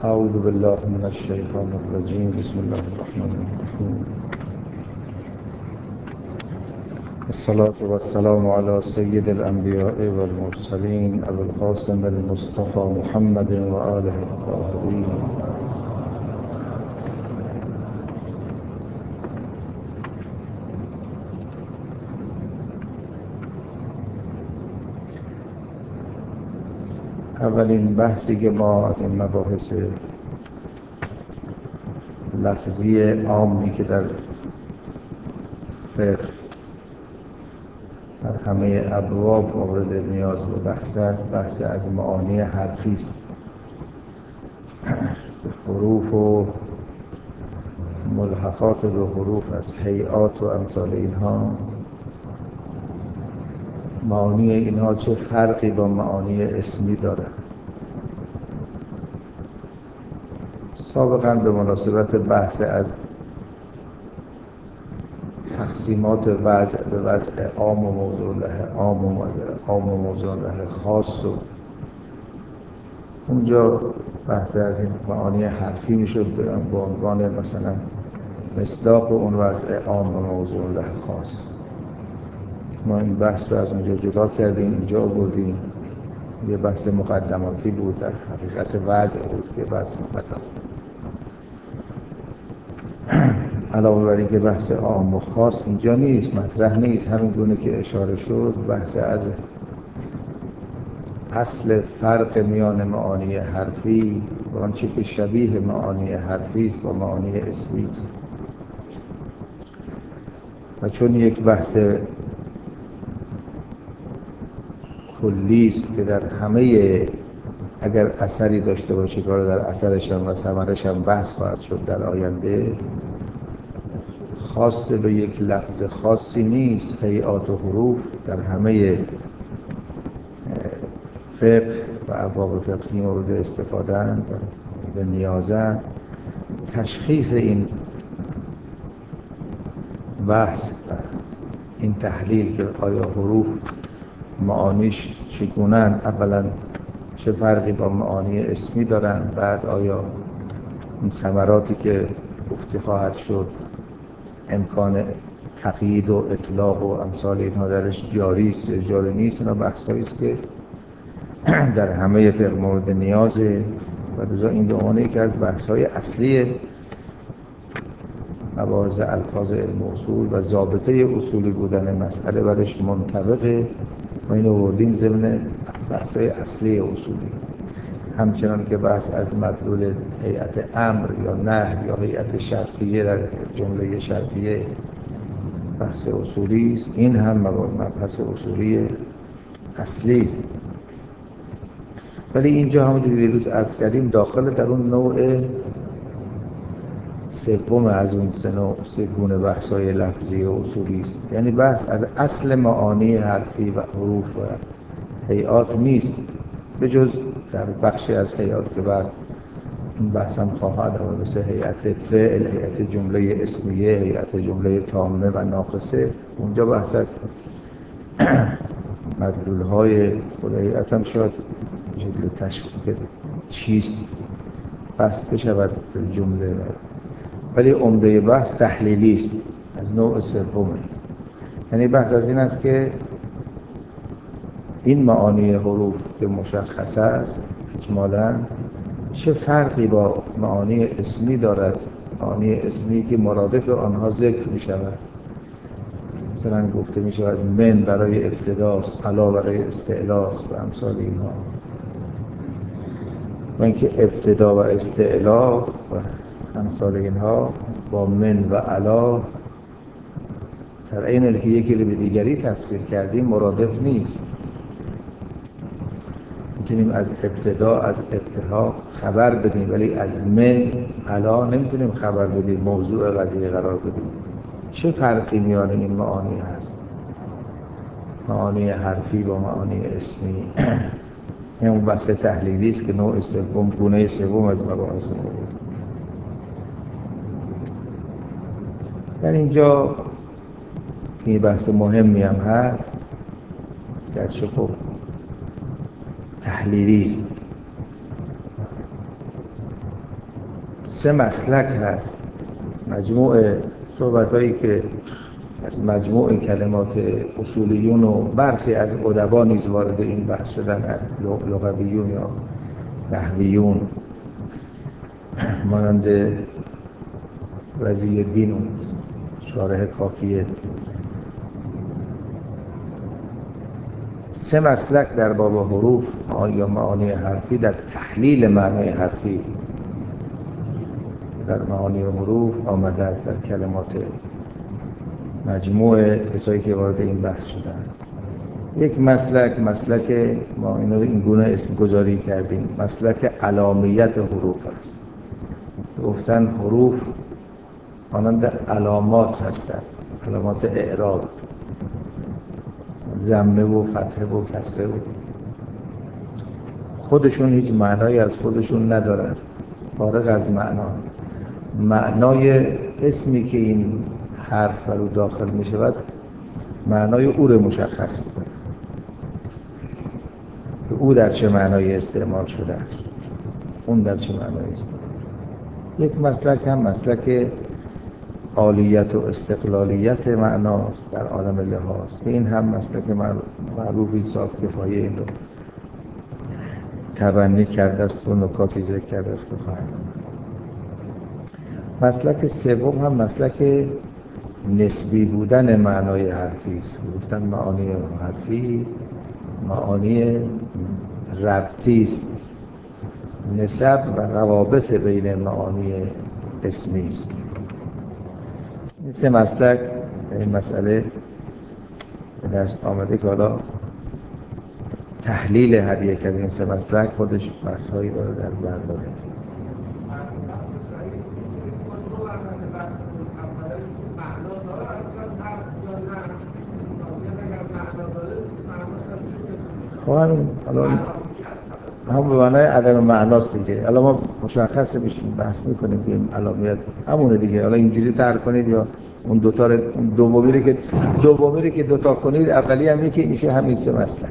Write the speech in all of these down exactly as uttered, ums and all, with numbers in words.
اعوذ بالله من الشیطان الرجیم. بسم الله الرحمن الرحیم. الصلاة والسلام على سید الانبیاء والمرسلین ابو القاسم المصطفى محمد و آله الطاهرین. اولین بحثی که ما از این مباحث لفظی عامی که در فقه در همه ابواب مورد نیاز و بحث است، بحث از معانی حرفی است. حروف و ملحقات به حروف از هیئات و امثال اینها، معانی اینها چه فرقی با معانی اسمی داره؟ سابقا به مناسبت بحث از تقسیمات وضع به وضع عام و موضوع له عام و عام و موضوع له خاص، و اونجا بحث از این معانی حرفی میشد به عنوان مثلا مصداق اون وضع عام و موضوع له خاص. ما این بحث رو از اونجا جدا کردیم، اینجا بردیم. یه بحث مقدماتی بود، در حقیقت وضع بود که بحث مقدم. علاوه بر اینکه بحث عام و خاص اینجا نیست، مطرح نیست، همین گونه که اشاره شد، بحث از اصل فرق میان معانی حرفی و آنچه که شبیه معانی حرفی است با معانی اسمی است. و چون یک بحث کلی است که در همه، اگر اثری داشته باشه کار در اثرش هم و ثمرش هم بحث خواهد شد در آینده، خاص به یک لفظ خاصی نیست. هیئات و حروف در همه فقه و ابواب فقهی مورد استفاده اند و به نیازند. تشخیص این بحث، این تحلیل که آیا حروف معانیش چگونه‌اند، اولا چه فرقی با معانی اسمی دارند، بعد آیا این ثمراتی که گفته خواهد شد امکان تقیید و اطلاق و امثال اینها درش جاری است یا جاری نیست. اینا بحث‌هایی است که در همه فقه مورد نیازه و لذا این به عنوان یکی از بحث‌های اصلی مباحث الفاظ علم اصول و ضابطه اصولی بودن مسئله برش منطبقه و اینو آوردیم ضمن بحث‌های اصلی اصولی. همچنان که بحث از مدلول هیئت امر یا نهی یا هیئت شرطیه در جمله شرطیه بحث اصولی است، این هم مبحث اصولی اصلی است. ولی اینجا همونجوری که دیروز عرض کردیم داخل در اون نوع سوم از اون سه گونه بحث‌های لفظی و اصولی است. یعنی بحث از اصل معانی حرفی و حروف و هیئات نیست، به جز در بخشی از هیئات که بعد این بحث هم خواهد آمد، مثل هیئت فعل، هیئت جمله اسمیه، هیئت جمله تامه و ناقصه. اونجا بحث از مدلول‌های خود هیئت هم شاید جمله تشکیل چیست بحث بشود جمله، ولی عمده بحث تحلیلی است از نوع سومه. یعنی بحث از این است که این معانی حروف که مشخص است اجمالاً چه فرقی با معانی اسمی دارد، معانی اسمی که مرادف آنها ذکر می شود. مثلا گفته می شود من برای ابتداست، علا برای استعلاست و امثال اینها. و اینکه ابتدا و استعلا و امثال اینها با من و علا در عین حالی که یکی رو به دیگری تفسیر کردیم مرادف نیست. میتونیم از ابتدا از ابتدا خبر بدیم، ولی از من علا نمیتونیم خبر بدیم، موضوع قضیه قرار بدیم. چه فرقی میان این معانی هست؟ معانی حرفی با معانی اسمی. این اون بحث تحلیلی است که نوع سوم، گونه سوم از مباحث بود. در اینجا این بحث مهمی هم هست، گرچه خب تحلیلی است. سه مسلک هست. مجموع صحبت‌هایی که از مجموع کلمات اصولیون و برخی از ادبا نیز وارد این بحث شدن، لغویون یا نحویون، مانند رضی الدین و شارح کافیه. سه مسلک در باب حروف یا معانی حرفی در تحلیل معنای حرفی در معانی حروف آمده است در کلمات مجموع کسایی که وارد این بحث شدن. یک مسلک، مسلک ما اینو این گونه اسم گذاری کردیم، مسلک علامیت حروف است. گفتن حروف مانند علامات هستند، علامات اعراب، ضمه و فتحه و کسره و خودشون هیچ معنایی از خودشون ندارن، فارغ از معنا. معنای اسمی که این حرف رو داخل می شود معنای او رو مشخص می‌کنه که او در چه معنای استعمال شده است، اون در چه معنای استعمال. یک مسلک هم مسلک عالیت و استقلالیت معناست در عالم لحاظ. این هم مسلک معروفی صاحب کفایه این رو تبنی کرده است و نکاتی ذکر کرده است که خواهد. مسلک سوم هم مسلک نسبی بودن معنای حرفی است. گفتن معانی حرفی معانی ربطی است، نسب و روابط بین معانی اسمی است. این سه مسلک این مسئله به دست آمده که حالا تحلیل هر یک از این سه مسلک خودش بحث‌هایی رو در بر داره. همون حالا هم به معنای عدم معناست دیگه. حالا ما مشخص میشیم بحث میکنیم که این علامیت همونه دیگه. حالا اینجوری تر کنید یا اون دوتا رو دومی که دومی که دوتا کنید اولی هم یکی میشه همین سه مسئله.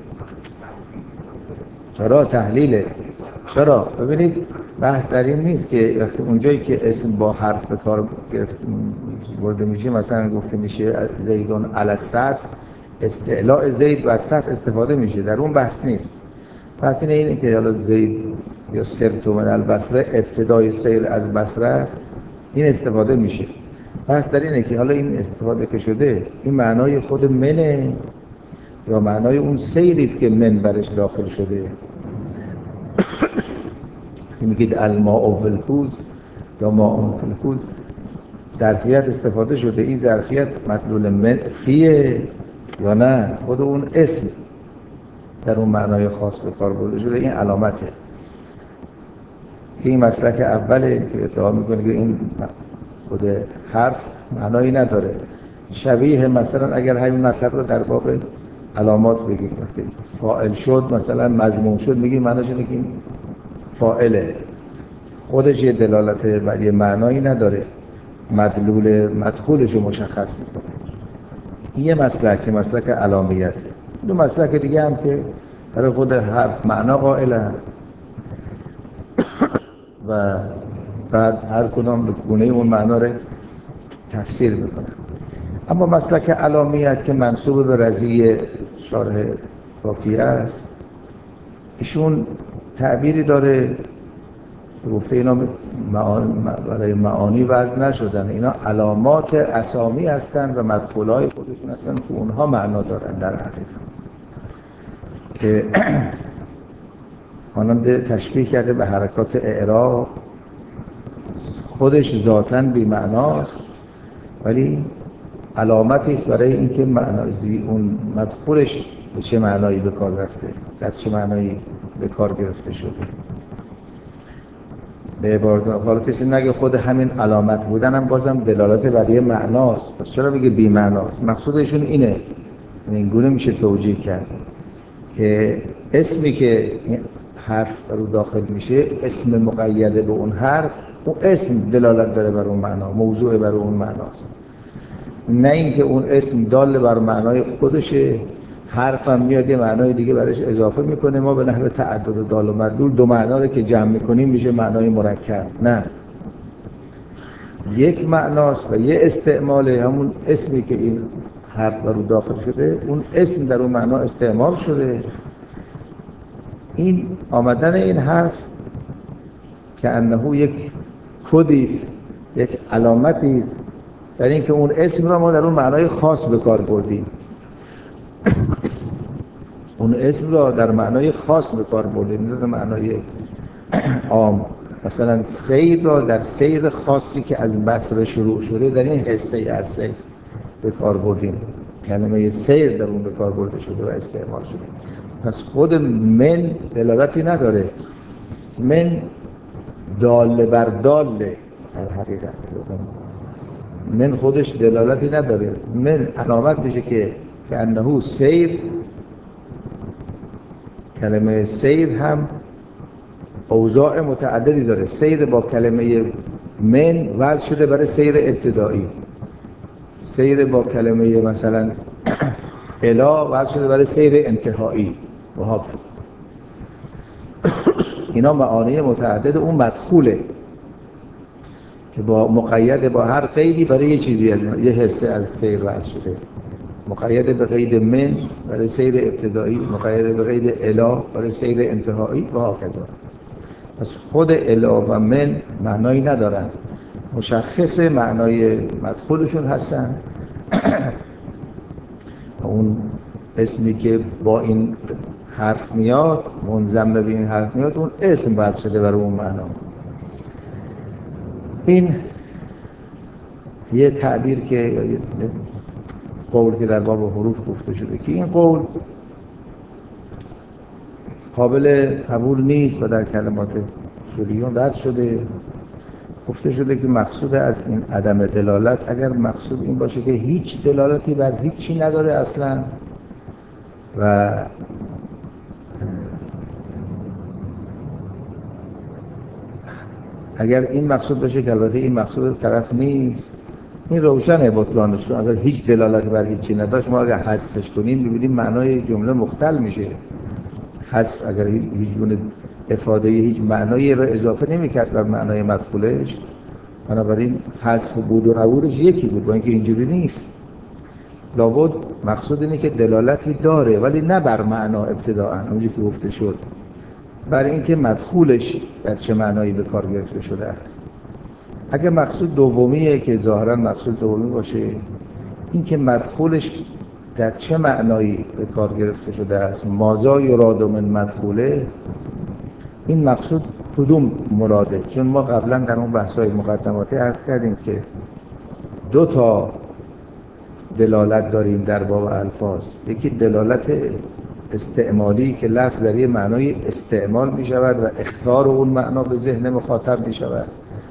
چرا تحلیله؟ چرا؟ ببینید بحث در این نیست که وقتی اونجایی که اسم با حرف به کار برده میشه، مثلا گفته میشه زیدون علی السطح، استعلاء زید بر سطح استفاده میشه، در اون بحث نیست. پس اینه اینه که حالا زید یا سرت من البصره ابتدای سیر از بصره است، این استفاده میشه. پس در اینه که حالا این استفاده که شده این معنای خود منه یا معنای اون سیری است که من برش داخل شده. میگید الماء فی الکوز یا ماء فی الکوز، ظرفیت استفاده شده. این ظرفیت مدلول من فیه یا نه خود اون اسم در اون معنای خاص به کار برده شده. این علامته. این مسلک اوله که ادعا میکنه که این خود حرف معنایی نداره. شبیه مثلا اگر همین مطلب رو در باب علامات بگیم، فاعل شد مثلا مضموم شد، میگیم معناش اینه که این فاعله، خودش یه دلالت بر یه معنایی نداره، مدلول مدخولش رو مشخص میکنه. این یه مسلک، مسلک علامیت. دو مسلک دیگه هم که برای خود حرف معنا قائله و بعد هر کدام به گونه اون معنا رو تفسیر میکنه. اما مسلک علامیت که منسوب به رضی شارح کافیه است، ایشون تعبیری داره گفته اینا برای معانی وضع نشدن، اینا علامات اسامی هستن و مدخولای خودشون هستن که اونها معنا دارن در حقیقت، که مانند تشبیه کرده به حرکات اعراب، خودش ذاتاً بی معناست ولی علامتی است برای اینکه معنای اون مدخولش به چه معنایی به کار رفته، در چه معنایی به کار گرفته شده. به عبارت حالا کسی نگه خود همین علامت بودن هم بازم دلالت بر یه معناست، پس چرا بگه بی معناست؟ مقصودشون اینه، این گونه میشه توجیه کرد که اسمی که حرف رو داخل میشه، اسم مقید به اون حرف، اون اسم دلالت داره بر اون معنا، موضوع بر اون معناست، نه اینکه اون اسم دال بر معنای خودشه، حرف هم میاد یه معنای دیگه برش اضافه میکنه، ما به نحو تعدد دال و مدلول دو معنا رو که جمع میکنیم میشه معنای مرکب. نه، یک معناست و یه استعمال همون اسمی که این حرف در اون داخل شده، اون اسم در اون معنا استعمال شده. این آمدن این حرف که انه یک کدیست، یک علامتیست در این که اون اسم را ما در اون معنای خاص به کار بردیم. اون اسم را در معنای خاص به کار بردیم، نه در معنای عام. مثلا سیر را در سیر خاصی که از بصره شروع شده در این حصه از سیر به کار بردیم. کلمه سیر در اون به کار برده شده و استعمال شده. پس خود من دلالتی نداره. من داله بر داله در حقیقت من خودش دلالتی نداره. من علامت میشه که که انه سیر. کلمه سیر هم اوضاع متعددی داره. سیر با کلمه من وضع شده برای سیر ابتدایی، سیر با کلمه مثلا الا وضع شده برای سیر انتهایی و ها. اینا معانی متعدد اون مدخوله که با مقید با هر قیدی برای یه چیزی از یه حصه از سیر وضع شده. مقید به قید من برای سیر ابتدایی، مقید به قید الا برای سیر انتهایی و ها کذا. پس خود الا و من معنایی ندارن، مشخص معنای مدخولشون هستن. اون اسمی که با این حرف میاد، منضم به این حرف میاد، اون اسم وضع شده برای اون معنا. این یه تعبیر که یه قول که در باب حروف گفته شده که این قول قابل قبول نیست و در کلمات شریعون رد شده. گفته شده که مقصود از این عدم دلالت، اگر مقصود این باشه که هیچ دلالتی بر هیچی نداره اصلا و اگر این مقصود باشه که البته این مقصود طرف نیست، این روشنه بطلانش. اگر هیچ دلالتی بر هیچی نداشت، ما اگر حذفش کنیم می‌بینیم معنای جمله مختل میشه. حذف اگر هیچ گونه افاده هیچ معنایی را اضافه نمی‌کرد بر معنای مدخولش، بنابراین حذف بود و نبودش یکی بود. با اینکه اینجوری نیست، لابد مقصود اینه که دلالتی داره ولی نه بر معنا ابتداءً، اونجوری که گفته شد، برای اینکه مدخولش در چه معنایی به کار گرفته شده است. اگه مقصود دومیه که ظاهراً مقصود دومی باشه، این که مدخولش در چه معنایی به کار گرفته شده است، ماذا یراد من مدخوله، این مقصود کدوم مراده؟ چون ما قبلا در اون بحث‌های مقدماتی عرض کردیم که دو تا دلالت داریم در باب الفاظ. یکی دلالت استعمالی که لفظ در یه معنای استعمال می شود و اخطار اون معنا به ذهن مخاطب می شود.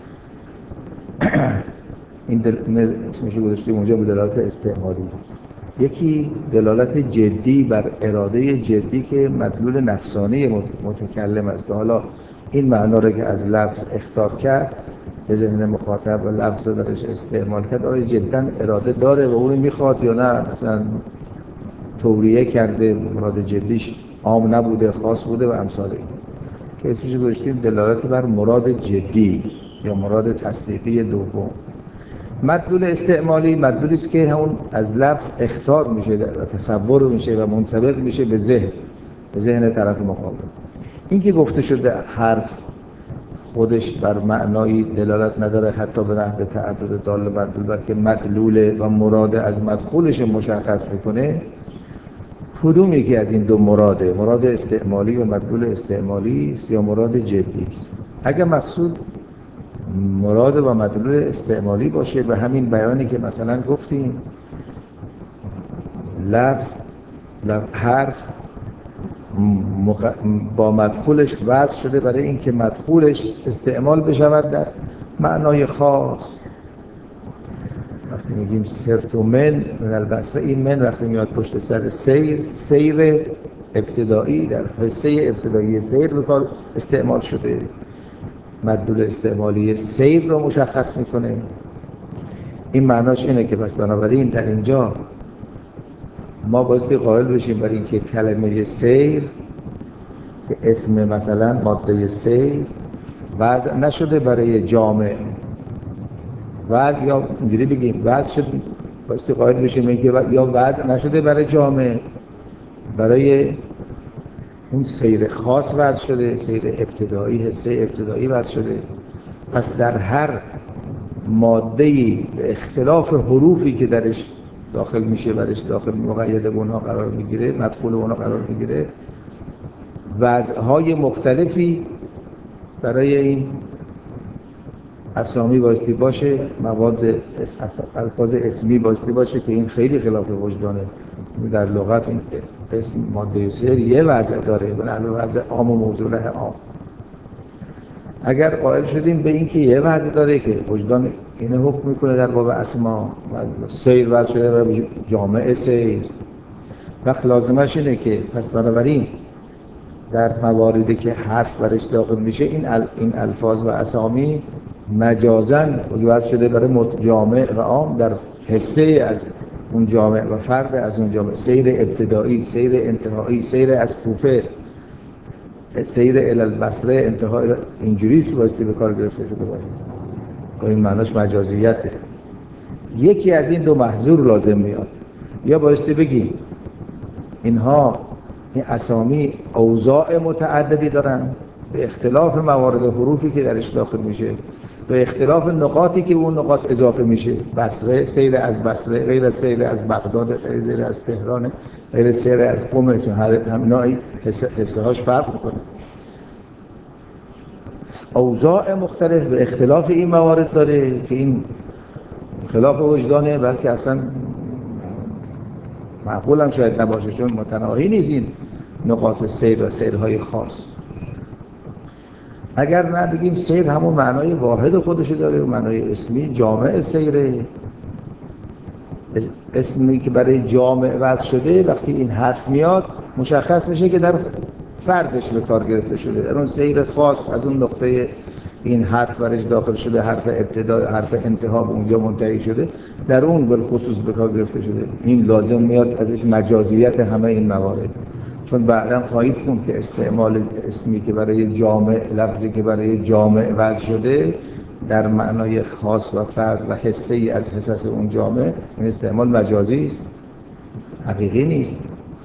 این دل... اسمش گذاشتیم اونجا به دلالت استعمالی. یکی دلالت جدی بر اراده جدی که مدلول نفسانی متکلم است. حالا این معنا رو که از لفظ اخطار کرد به ذهن مخاطب و لفظ رو درش استعمال کرد، آیا جدا اراده داره و اون میخواد یا نه مثلا توریه کرده، مراد جدیش عام نبوده خاص بوده و امثال این که اسمش گذاشتیم دلالت بر مراد جدی یا مراد تصدیقی دوم. مدلول استعمالی مدلولی است که همون از لفظ اخطار میشه و تصور میشه و منطبق میشه به ذهن به ذهن طرف مقابل. این که گفته شده حرف خودش بر معنایی دلالت نداره، حتی به نحو تعدد دال مدلول، بلکه مدلول و مراد از مدخولش مشخص میکنه. کدومی که از این دو مراده، مراد استعمالی و مدلول استعمالی است یا مراد جدی است؟ اگر مقصود مراد و مدلول استعمالی باشه، به همین بیانی که مثلا گفتیم لفظ حرف با مدخولش وضع شده برای اینکه مدخولش استعمال بشود در معنای خاص. وقتی میگیم سرت و من من البصره، این من وقتی میاد پشت سر سیر، سیر ابتدایی در حصه ابتدایی سیر به کار استعمال شده. مدلول استعمالی سیر رو مشخص میکنه. این معناش اینه که پس بنابراین در اینجا ما بایستی قائل بشیم برای اینکه کلمه سیر که اسم مثلا ماده سیر وضع نشده برای جامع، وضع یا اینجوری بگیم وضع شد باستی قائل بشیم اینکه یا وضع نشده برای جامعه، برای اون سیر خاص وضع شده، سیر ابتدایی، حصه ابتدایی وضع شده. پس در هر ماده‌ای به اختلاف حروفی که درش داخل میشه، برش داخل مقید اونها قرار میگیره، مدخول اونها قرار میگیره، وضعهای مختلفی برای این اسامی بایستی باشه، مواد الفاظ اسمی بایستی باشه که این خیلی خلاف وجدانه. در لغت این اسم ماده سیر یه وضع داره، به نحو وضع عام و موضوع عام. اگر قائل شدیم به این که یه وضع داره که وجدان اینه حکم میکنه در باب اسما، سیر وضع شده برای جامعه سیر، وقت لازمش اینه که پس بنابراین در مواردی که حرف برش داخل میشه این این الفاظ و اسامی مجازاً وضع شده برای جامعه و عام در حصه از اون جامعه و فرد از اون جامعه، سیر ابتدایی، سیر انتهایی، سیر از کوفه، سیر الی البصره، انتهای اینجوری تو واسطه به کار گرفته شده باشه. این معناش مجازیته. یکی از این دو محظور لازم میاد، یا بایستی بگیم اینها این اسامی اوضاع متعددی دارن به اختلاف موارد حروفی که درش داخل میشه، به اختلاف نقاطی که اون نقاط اضافه میشه. بصره، سیر از بصره غیر از سیر از بغداد، غیر سیر از تهران، غیر سیر از قم، چون هر همینایی حصه, حصه هاش فرق میکنه. اوضاع مختلف به اختلاف این موارد داره که این خلاف وجدانه، بلکه اصلا معقول هم شاید نباشه، چون متناهی نیست این نقاط سیر و سیرهای خاص. اگر نه بگیم سیر همون معنای واحد خودشو داره و معنای اسمی جامع سیره، اسمی که برای جامع وضع شده وقتی این حرف میاد مشخص میشه که در فردش به کار گرفته شده، در اون سیر خاص از اون نقطه این حرف برش داخل شده، حرف ابتدا، حرف انتها به اونجا منتهی شده، در اون بالخصوص به کار گرفته شده. این لازم میاد ازش مجازیت همه این موارد، چون بعداً خواهید خوند که استعمال اسمی که برای جامع، لفظی که برای جامع وضع شده در معنای خاص و فرد و حصه ای از حصص اون جامع، این استعمال مجازی است، حقیقی نیست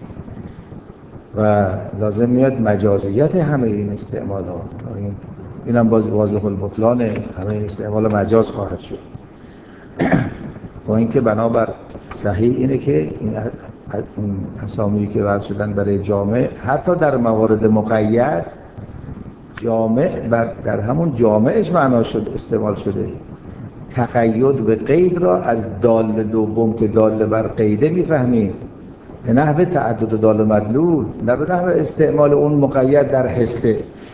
و لازم میاد مجازیت همه این استعمال ها. این اینم باز واضح البطلان همه این استعمال مجاز خواهد شد. با اینکه بنابر صحیح اینه که این اسامی که وضع شدن برای جامع حتی در موارد مقید جامع بر در همون جامعش معنا شد استعمال شده. تقید به قید را از دال دوم که دال بر قیده میفهمیم، به نحو تعدد دال مدلول، نه به نحو استعمال اون مقید در حصه.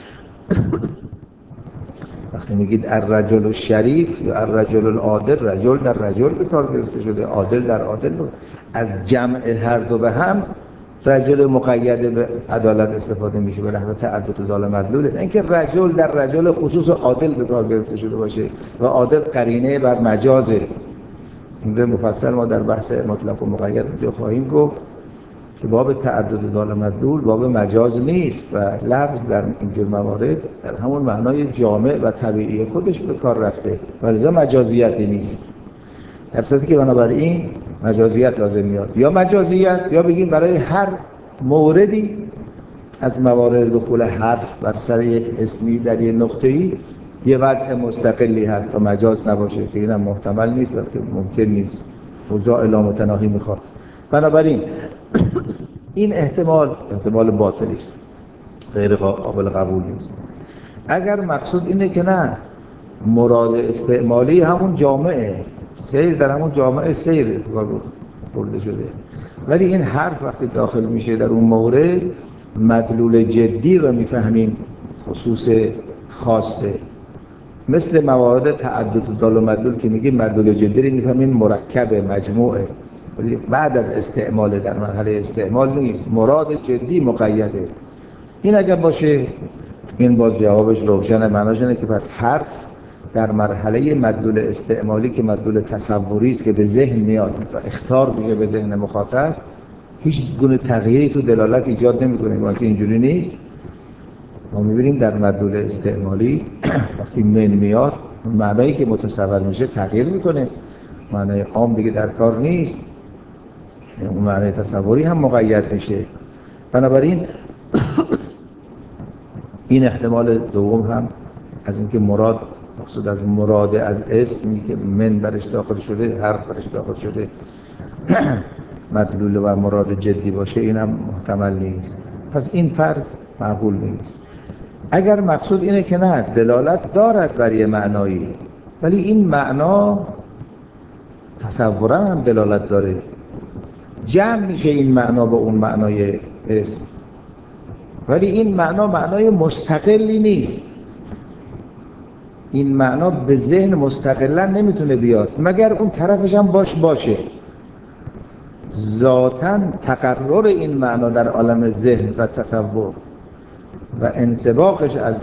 وقتی میگید الرجل الشریف یا الرجل العادل، رجل در رجل به کار گرفته شده، عادل در عادل، از جمع هر دو به هم رجل مقید به عدالت استفاده میشه به نحو تعدد دال مدلول. اینکه رجل در رجل خصوص عادل به کار گرفته شده باشه و عادل قرینه بر مجازه. این به مفصل ما در بحث مطلق و مقید جو خواهیم گفت که باب تعدد دال مدلول باب مجاز نیست و لفظ در اینجور موارد در همون معنای جامع و طبیعی خودش به کار رفته و لذا مجازیتی نیست. در صورتی که بنابراین مجازیت لازم میاد، یا مجازیت یا بگیم برای هر موردی از موارد دخول حرف بر سر یک اسمی در یک نقطه‌ای یه وضع مستقلی هست تا مجاز نباشه، که اینم محتمل نیست بلکه ممکن نیست، اوضاع لامتناهی میخواد. بنابراین این احتمال احتمال باطلی است، غیر قابل قبول نیست. اگر مقصود اینه که نه مراد استعمالی همون جامعه سیر، در همون جامعه سیر برده شده، ولی این حرف وقتی داخل میشه در اون مورد مدلول جدی رو میفهمیم، خصوص خاصه، مثل موارد تعدد دال و مدلول که میگیم مدلول جدی رو میفهمیم مرکب مجموعه، ولی بعد از استعمال در مرحله استعمال نیست، مراد جدی مقیده. این اگر باشه این باز جوابش روشنه، معناش اینه که پس حرف در مرحله مدلول استعمالی که مدلول تصوری است که به ذهن میاد و اخطار میشه به ذهن مخاطب، هیچ گونه تغییری تو دلالت ایجاد نمیکنه. ولی که اینجوری نیست، ما میبینیم در مدلول استعمالی وقتی من میاد معنایی که متصور میشه تغییر میکنه، معنای عام دیگه در کار نیست، اون معنای تصوری هم مقید میشه. بنابراین این احتمال دوم هم از اینکه مراد مقصود از مراد از اسمی که من برش داخل شده، حرف برش داخل شده مدلول و مراد جدی باشه، این هم محتمل نیست. پس این فرض معقول نیست. اگر مقصود اینه که نه، دلالت دارد بر یه معنایی، ولی این معنا تصورا هم دلالت داره، جمع میشه این معنا با اون معنای اسم، ولی این معنا معنای مستقلی نیست. این معنا به ذهن مستقلا نمیتونه بیاد مگر اون طرفش هم باش باشه. ذاتاً تقرر این معنا در عالم ذهن و تصور و انسباقش از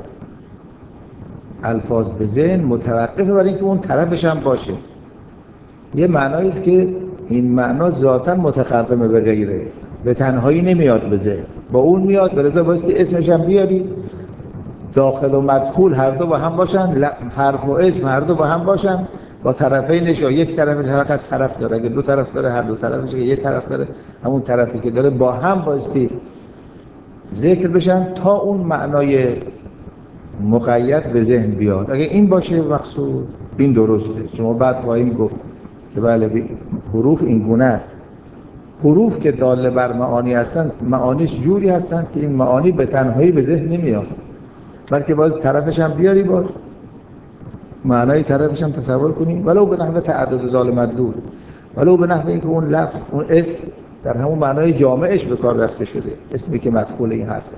الفاظ به ذهن متوقفه بر اینکه اون طرفش هم باشه. یه معنایی است که این معنا ذاتاً متقدمه به غیره، به تنهایی نمیاد به ذهن، با اون میاد به رضا بایستی اسمش هم بیاری، داخل و مدخول هر دو با هم باشن، حرف و اسم هر دو با هم باشن، با طرفینش، یا یک طرفش هر طرف داره، اگه دو طرف داره هر دو طرفش، اگه یک طرف داره همون طرفی که داره، با هم بایستی ذکر بشن تا اون معنای مقید به ذهن بیاد. اگه این باشه مقصود، این درسته. شما بعد خواهیم گفت که بله حروف این گونه است. حروف که داله بر معانی هستند، معانیش جوری هستند که این معانی به تنهایی به ذهن نمیاد، بلکه باید طرفش هم بیاری، باید معنای طرفش هم تصور کنی، ولو به نحو تعدد دال مدلول، ولو به نحو اینکه اون لفظ، اون اسم در همون معنای جامعش به کار رفته شده، اسمی که مدخول این حرفه،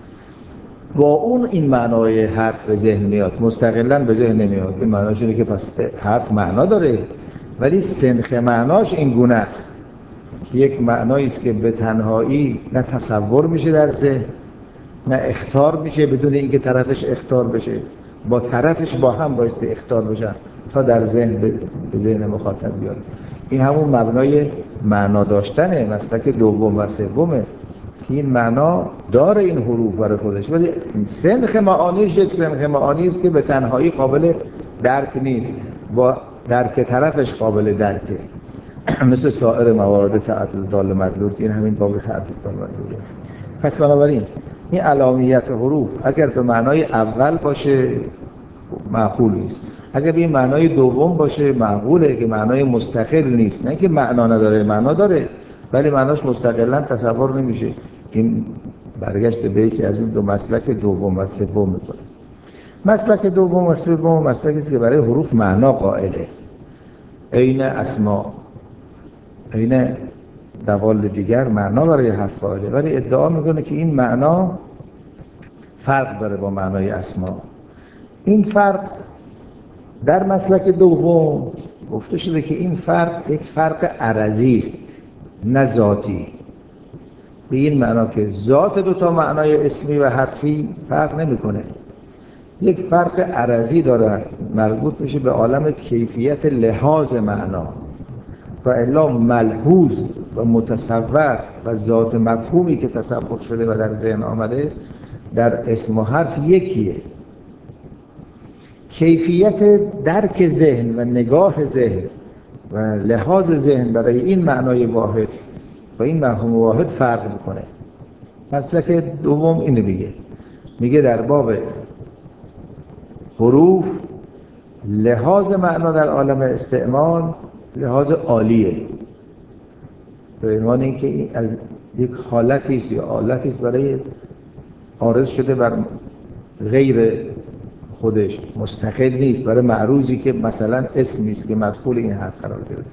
با اون این معنای حرف به ذهن میاد، مستقلاً به ذهن نمیاد. این معناش اینه که پس حرف معنا داره، ولی سنخ معناش این گونه است که یک معنایی است که به تنهایی نه تصور میشه در ذهن، نه اخطار میشه بدون اینکه طرفش اخطار بشه، با طرفش با هم بایستی اخطار بشن تا در ذهن به ذهن مخاطب بیاد. این همون مبنای معنا داشتنه، مسلک دوم و سومه که این معنا داره این حروف برای خودش، ولی سنخ معانیش یک سنخ معانی است که به تنهایی قابل درک نیست، با درک طرفش قابل درکه، مثل سایر موارد تعدد دال مدلول. این همین باب تعدد دال مدلوله. پس بنابراین این علامیت حروف اگر به معنای اول باشه معقول نیست، اگر به معنای دوم باشه معقوله که معنای مستقل نیست، نه که معنا نداره، معنا داره ولی معناش مستقلا تصور نمیشه. این برگشت به یکی از اون دو مسلک دوم و سوم میکنه. مسلک دوم و سوم مسلکی است که برای حروف معنا قائله، عین اسما، عین دوال دیگر معنا برای حرف قائله، ولی ادعا میکنه که این معنا فرق داره با معنای اسما. این فرق در مسلک دوم گفته شده که این فرق یک فرق عرضی است نه ذاتی، به این معنا که ذات دو تا معنای اسمی و حرفی فرق نمیکنه، یک فرق عرضی داره، مربوط میشه به عالم کیفیت لحاظ معنا، و الا ملحوظ و متصور و ذات مفهومی که تصور شده و در ذهن آمده در اسم و حرف یکیه. کیفیت درک ذهن و نگاه ذهن و لحاظ ذهن برای این معنای واحد و این مفهوم واحد فرق میکنه. مسلک دوم اینو میگه، میگه در باب حروف لحاظ معنا در عالم استعمال لحاظ عالیه، به عنوان اینکه این از یک حالتی است یا حالتی است برای عارض شده بر غیر خودش، مستقل نیست، برای معروضی که مثلا اسمی است که مدخول این حرف قرار گرفته.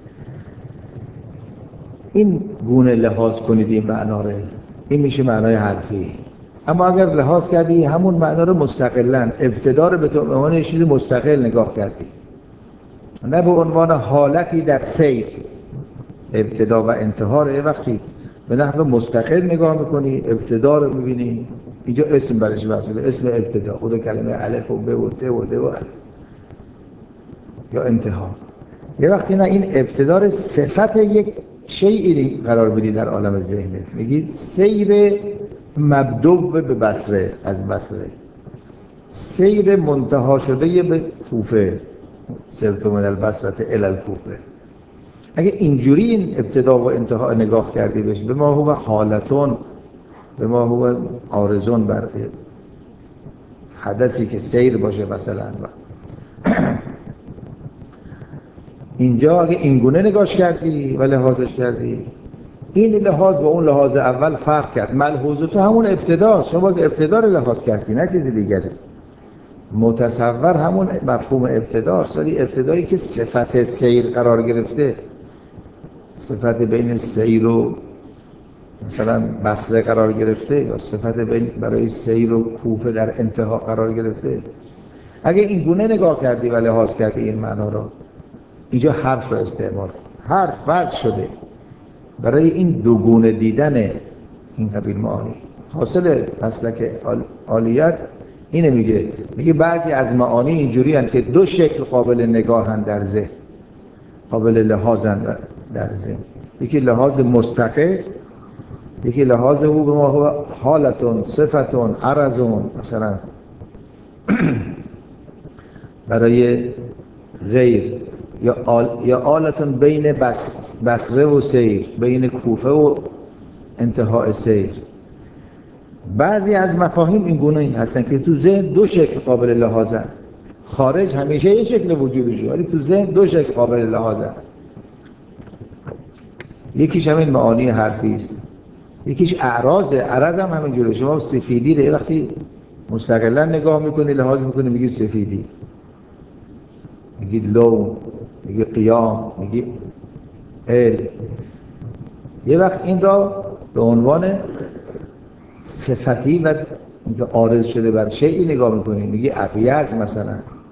این گونه لحاظ کنید این معنا رو، این میشه معنای حرفی. اما اگر لحاظ کردی همون معنا رو مستقلاً، ابتدا رو به عنوان یه چیز مستقل نگاه کردی، نه به عنوان حالتی در سیر، ابتدا و انتها رو وقتی به نحو مستقل نگاه میکنی، ابتدا رو میبینی، اینجا اسم برش واسه اسم ابتدا، خود کلمه الف و ب و ت و د و الف یا انتها. یه وقتی نه، این ابتدا رو صفت یک شیئی قرار بدی در عالم ذهنت، میگی سیر مبدوع به بصره، از بصره، سیر منتها شده به کوفه، سرت من البصره الی الکوفه. اگه اینجوری این ابتدا و انتها نگاه کردی بشه، به ما هو حالتون، به ما هو عارضون بر حدثی که سیر باشه مثلا، اینجا اگه اینگونه نگاش کردی و لحاظش کردی، این لحاظ با اون لحاظ اول فرق کرد. ملحوظ تو همون ابتداست، شما باز ابتدا رو لحاظ کردی نه چیزی دیگره. متصور همون مفهوم ابتداست، ولی ابتدایی که صفت سیر قرار گرفته، صفت بین سیر و مثلا بصره قرار گرفته، یا صفت بین برای سیر و کوفه در انتها قرار گرفته، اگه این گونه نگاه کردی و لحاظ کردی این معنا رو، اینجا حرف رو استعمال، حرف وضع شده برای این دو گونه دیدن این قبیل معانی. حاصل مسلک عالیت اینه، میگه میگه بعضی از معانی اینجوری هستند که دو شکل قابل نگاهن در ذهن، قابل لحاظن در ذهن. یکی لحاظ مستقل، یکی لحاظ او به ما هو حالتون، صفتون، عرضون مثلا برای غیر، یا آل یا آلتون بین بس بصره و سیر، بین کوفه و انتهای سیر. بعضی از مفاهیم این گونه این هستن که تو ذهن دو شکل قابل لحاظن، خارج همیشه یک شکل وجودشه ولی تو ذهن دو شکل قابل لحاظن. یکیش همین معانی حرفی است، یکیش اعراضه. اعراض هم همینجوره. شما سفیدی رو وقتی مستقلا نگاه میکنی، لحاظ میکنی، میگی سفیدی، میگی لون، میگی قیام، میگی علم. یه وقت این را به عنوان صفتی و اینکه عارض شده بر شیئی نگاه میکنی، میگی اقیض مثلا،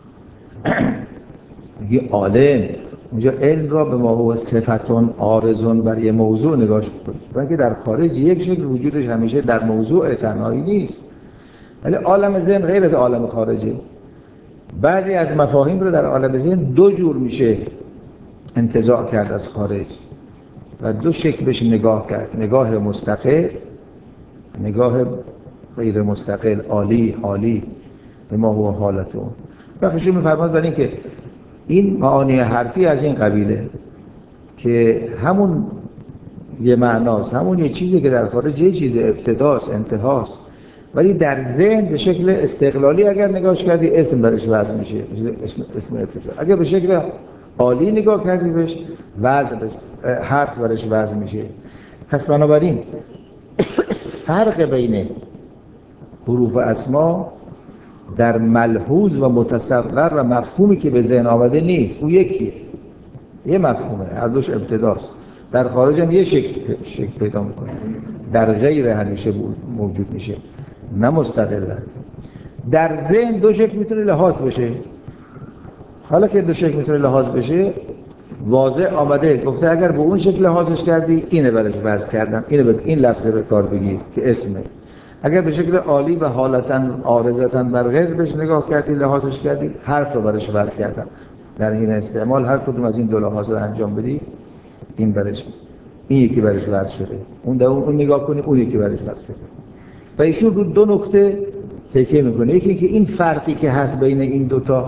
میگی عالم. اونجا علم را به ما هو صفتون عارضون بر یه موضوع نگاهش میکنی، برای که در خارج یک شکل وجودش همیشه در موضوع تنهایی نیست، ولی عالم ذهن غیر از عالم خارجه. بعضی از مفاهیم رو در عالم ذهن دو جور میشه انتزاع کرد از خارج و دو شکل بهش نگاه کرد، نگاه مستقل، نگاه غیر مستقل، عالی حالی، به ما هو حالتون. بخشش میفرماد برای این که این معانی حرفی از این قبیله که همون یه معناست، همون یه چیزی که در خارج یه چیز ابتداست، انتهاست، ولی در ذهن به شکل استقلالی اگر نگاهش کردی اسم برش وضع میشه، اسم اسم ابتدا. اگر به شکل عالی نگاه کردی بهش وضع بش حرف برش وضع میشه. پس بنابراین فرق بین حروف اسما در ملحوظ و متصور و مفهومی که به ذهن آمده نیست، او یکیه، یه مفهومه، هر دوش ابتداست. در خارج هم یه شکل شکل پیدا میکنه، در غیر همیشه موجود میشه، نه مستقلا. در ذهن دو شکل میتونه لحاظ بشه. حالا که دو شکل میتونه لحاظ بشه، واضح آمده گفته اگر به اون شکل لحاظش کردی اینه برش وضع کردم، اینه به این لفظ به کار بگیر که اسمه. اگر به شکل عالی و حالتاً عارضتاً بر غیر بهش نگاه کردی، لحاظش کردی، حرف رو برش وضع کردم. در این استعمال هر کدوم از این دو لحاظ رو انجام بدی، این برش، این یکی برش وضع شده، اون در اون نگاه کنی، اون یکی برش وضع شده. و ایشون رو دو نکته تکیه میکنه. یکی که این فرقی که هست بین این دوتا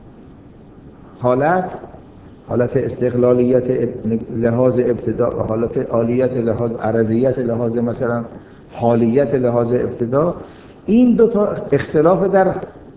حالت، حالت استقلالیت لحاظ ابتدا و حالت عالیت لحاظ عرضیت لحاظ مثلا حالیت لحاظ ابتدا، این دوتا اختلاف در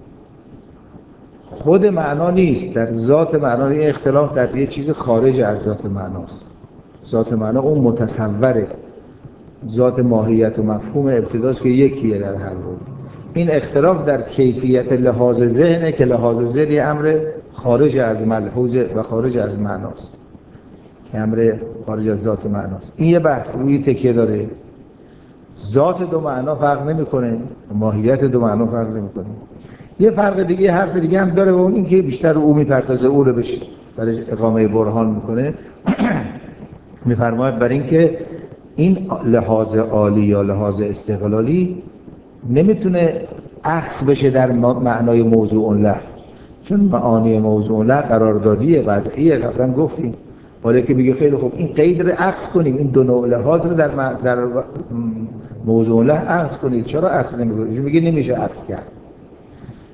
خود معنا نیست، در ذات معنا. این اختلاف در یه چیز خارج از ذات معناست. ذات معنا اون متصوره، ذات ماهیت و مفهوم ابتداست که یکیه در هر رو. این اختلاف در کیفیت لحاظ ذهنه که لحاظ ذهن یه امر خارج از ملحوظ و خارج از معناست، که امر خارج از ذات معناست. این یه بحث روی تکیه داره. ذات دو معنا فرق نمیکنه، ماهیت دو معنا فرق نمیکنه. یه فرق دیگه، حرف دیگه هم داره و اون این که بیشتر او میپردازه، او رو بهش برای اقامه برهان میکنه. میفرماید برای اینکه این لحاظ عالی یا لحاظ استقلالی نمیتونه عکس بشه در معنای موضوع له، چون معانی موضوع له قراردادیه، وضعیه، قبلا گفتیم. حالا که میگه خیلی خوب این قید رو عکس کنیم، این دو نوع لحاظ رو در در موضوع له عکس کنید، چرا عکس نمیکنید؟ میگه نمیشه عکس کرد.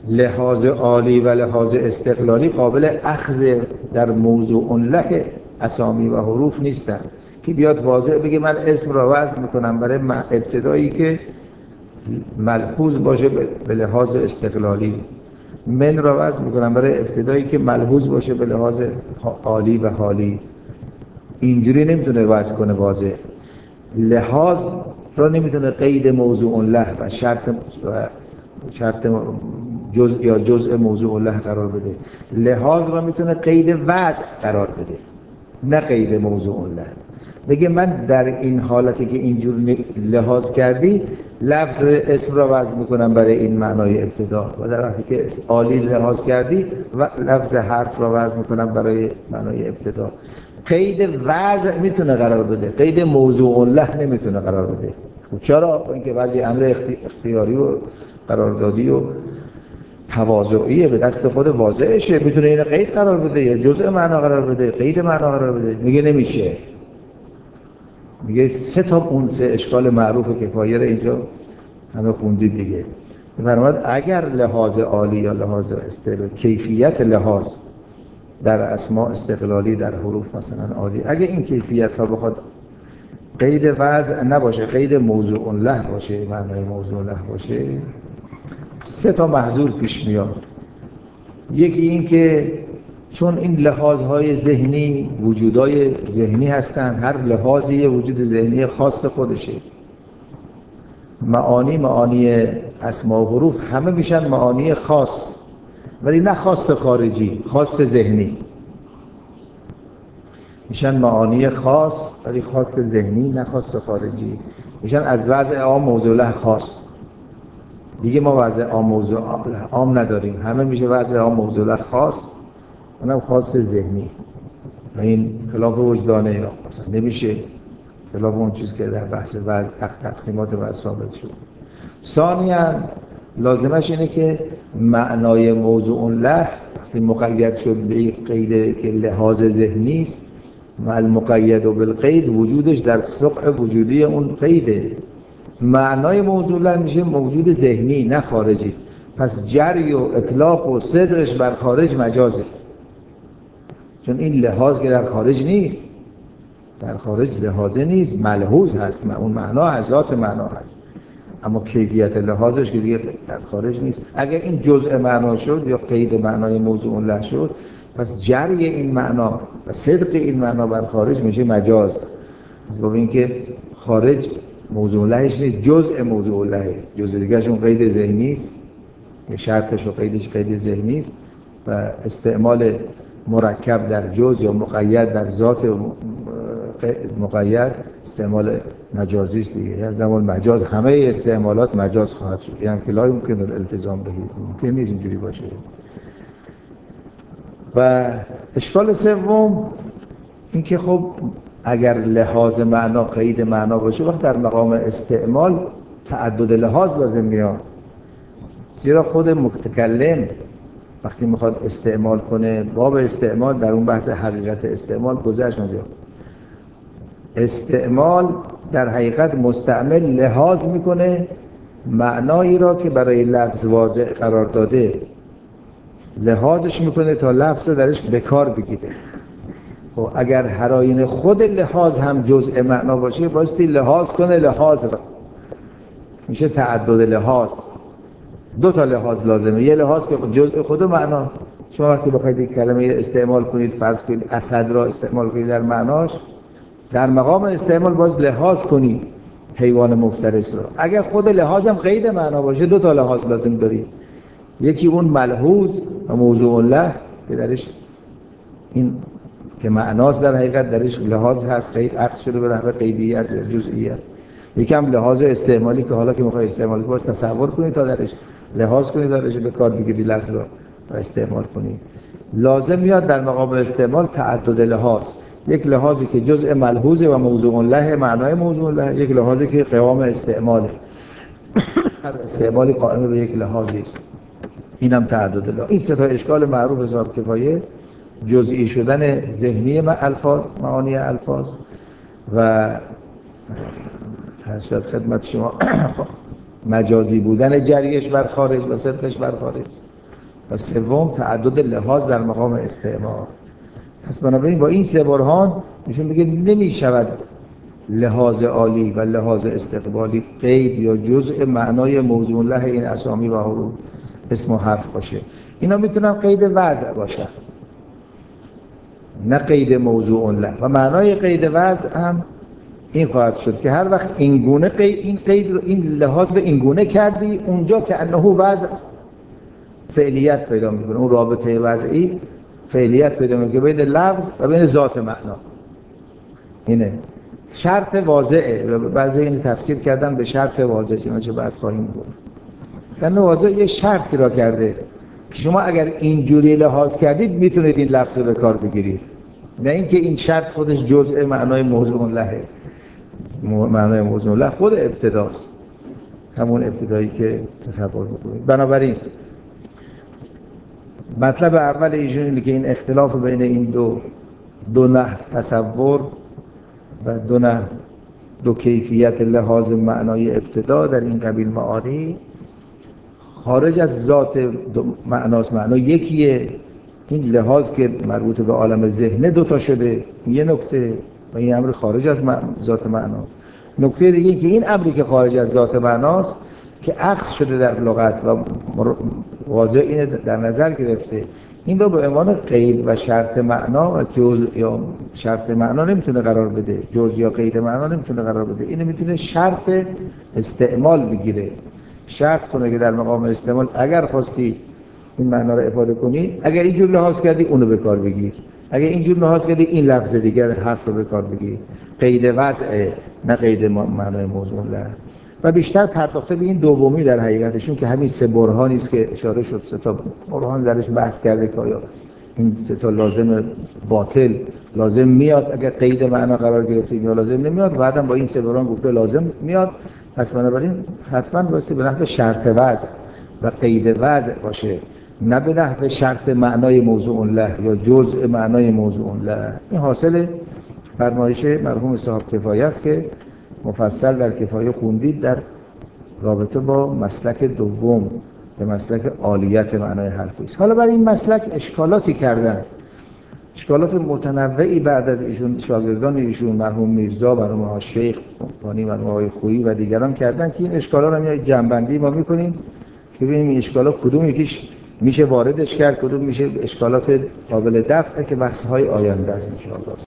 لحاظ عالی و لحاظ استقلالی قابل اخذ در موضوع له اسامی و حروف نیستن که بیاد واضح بگه من اسم را وضع میکنم برای ابتدایی که ملحوظ باشه به لحاظ استقلالی، من را وضع میکنم برای ابتدایی که ملحوظ باشه به لحاظ عالی و حالی. اینجوری نمیتونه وضع کنه واضح. لحاظ را نمیتونه قید موضوع له و شرط و شرط جزء یا جزء موضوع له قرار بده. لحاظ را میتونه قید وضع قرار بده، نه قید موضوع له. بگه من در این حالتی که اینجور لحاظ کردی لفظ اسم را وضع میکنم برای این معنای ابتدا، و در حالی که عالی لحاظ کردی و لفظ حرف را وضع میکنم برای معنای ابتدا. قید وضع میتونه قرار بده، قید موضوع له نمیتونه قرار بده. چرا؟ اینکه بعضی امر اختیاری و قراردادی و تواضعیه به دست خود واضحشه، میتونه اینو قید قرار بده یا جزء معنا قرار بده، قید معنا قرار بده. میگه نمیشه. میگه سه تا اون سه اشکال معروف کفایه رو اینجا همه خوندید دیگه. فرمود اگر لحاظ عالی یا لحاظ استقلالی، کیفیت لحاظ در اسماء استقلالی در حروف مثلا عالی، اگه این کیفیت ها بخواد قید وضع نباشه، قید موضوع له باشه، معنای موضوع له باشه، سه تا محظور پیش میاد. یکی این که چون این لحاظهای ذهنی وجودای ذهنی هستن، هر لحاظی یه وجود ذهنی خاص خودشه. معانی معانی اسماء و حروف همه میشن معانی خاص، ولی نه خاص خارجی، خاص ذهنی. میشن معانی خاص ولی خاص ذهنی، نه خاص خارجی. میشن از وضع عام موضوع له خاص. دیگه ما وضع عام موضوع عام نداریم، همه میشه وضع عام موضوع له خاص، اونم خاص ذهنی. و این خلاف وجدانه مثلا نمیشه، خلاف اون چیز که در بحث وضع تقسیمات وضع ثابت شد. ثانیاً لازمش اینه که معنای موضوع له وقتی مقید شد به قید که لحاظ ذهنی است، مع المقید و بالقید وجودش در سقع وجودی اون قیده. معنای موضوع له میشه موجود ذهنی نه خارجی. پس جری و اطلاق و صدرش بر خارج مجازه، چون این لحاظ که در خارج نیست، در خارج لحاظه نیست، ملحوظ هست، اون معنا از ذات معنا هست، اما کیفیت لحاظش که دیگه در خارج نیست. اگر این جزء معنا شد یا قید معنای موضوع له شد، پس جری این معنا و صدق این معنا بر خارج میشه مجاز. از باب اینکه خارج موضوع لهش نیست، جزء موضوع له، جزء دیگه شون قید ذهنی است، شرطش و قیدش قید ذهنی است و استعمال مرکب در جزء یا مقید در ذات مقید استعمال مجازی است دیگه. یعنی زمان مجاز همه استعمالات مجاز خواهد شد، یعنی که لا ممکن الالتزام بهی، ممکن نیست اینجوری باشه. و اشکال سوم این که خب اگر لحاظ معنا قید معنا باشه، وقت در مقام استعمال تعدد لحاظ لازم میاد، زیرا خود متکلم وقتی میخواد استعمال کنه، باب استعمال در اون بحث حقیقت استعمال گذشت اونجا. استعمال در حقیقت مستعمل لحاظ میکنه معنایی را که برای لفظ واضح قرار داده، لحاظش میکنه تا لفظ رو درش بکار بگیره. خب اگر هر آینه خود لحاظ هم جزء معنا باشه، بایستی لحاظ کنه لحاظ را، میشه تعدد لحاظ. دو تا لحاظ لازمه، یه لحاظ که جزء خود معنا، شما وقتی بخواید یک کلمه استعمال کنید، فرض کنید اسد را استعمال کنید در معناش، در مقام استعمال باز لحاظ کنید حیوان مفترس را. اگر خود لحاظ هم قید معنا باشه، دو تا لحاظ لازم دارید، یکی اون ملحوظ و موضوع له که درش این که معناست در حقیقت درش لحاظ هست، قید عکس شده به نحو قیدیت یا جزئیت. یکی هم لحاظ استعمالی که حالا که میخوای استعمال کنید تصور کنید تا درش لحاظ کنید، درش به کار بگیرید لفظ رو و استعمال کنید. لازم میاد در مقام استعمال تعدد لحاظ، یک لحاظی که جزء ملحوظ و موضوع له، معنای موضوع له، یک لحاظی که قوام استعماله، هر استعمالی قائم به یک لحاظی است، اینم تعدد لحاظ. این سه تا اشکال معروف حساب کفایه، جزئی شدن ذهنی الفاظ، معانی الفاظ، و شاید خدمت شما مجازی بودن جریش بر خارج و صدقش بر خارج. و سوم تعدد لحاظ در مقام استعمار. پس بنابراین با این سه برهان میشون بگه نمی شود لحاظ عالی و لحاظ استقبالی قید یا جزء معنای موضوع له این اسامی و حروف اسم و حرف باشه. اینا میتونن قید وضع باشه، نه قید موضوع له. و معنای قید وضع هم این خواهد شد که هر وقت این گونه قید این قید رو این لحاظ رو این گونه کردی، اونجا که انه وضع فعلیت پیدا میکنه، اون رابطه وضعی فعلیت پیدا میکنه بین لفظ و بین ذات معنا. اینه شرط واضحه. بعضی این تفسیر کردن به شرط واضح، چنانچه بعد خواهیم گفت. لأن واضح یه شرطی را کرده که شما اگر اینجوری لحاظ کردید میتونید این لفظ رو به کار بگیرید، نه اینکه این شرط خودش جزء معنای موضوع لهه. معنای موضوع له خود ابتداست، همون ابتدایی که تصور می‌کنید. بنابراین مطلب اول ایشون اینه که این اختلاف بین این دو دو نحو تصور و دو نحو دو کیفیت لحاظ معنای ابتدا در این قبیل معانی خارج از ذات معناست. معنا یکیه، این لحاظ که مربوط به عالم ذهنه دوتا شده، یه نکته، و این امر خارج از ذات معنا. نکته دیگه که این امری که خارج از ذات معناست که عکس شده در لغت و واضح اینه در نظر گرفته، این رو به عنوان قید و شرط معنا و جزء یا شرط معنا نمیتونه قرار بده، جزء یا قید معنا نمیتونه قرار بده. اینو میتونه شرط استعمال بگیره، شرط کنه که در مقام استعمال اگر خواستی این معنا رو افاده کنی، اگر اینجور لحاظ کردی اونو به کار بگیر، اگر اینجور لحاظ کردی این لفظ دیگر حرف رو به کار بگیر. قید وضع، نه قید معنای موضوع له. و بیشتر پرداخته به این دومی در حقیقتشون که همین سه برهانی است که اشاره شد، سه تا برهان درش بحث کرده که آیا این سه تا لازم باطل لازم میاد اگر قید معنا قرار گرفتیم یا لازم نمیاد. بعدم با این سه برهان گفته لازم میاد. پس بنابراین حتما واسه به نحو شرط وضع و قید وضع باشه، نه به نحو شرط معنای موضوع له یا جزء معنای موضوع له. این حاصل فرمایش مرحوم صاحب کفایه است که مفصل در کفایه خوندید در رابطه با مسلک دوم به مسلک عالیت معنای حرفی است. حالا برای این مسلک اشکالاتی کردن، اشکالات متنوعی بعد از ایشون شاگردان ایشون مرحوم میرزا، مرحوم شیخ فانی، مرحوم آقای خویی و دیگران کردن که این اشکالات رو میاد جنبندی ما میکنیم که ببینیم این اشکالات کدوم یکیش میشه واردش کرد، کدوم میشه اشکالات قابل دفع که بحث های آینده است ان شاء الله.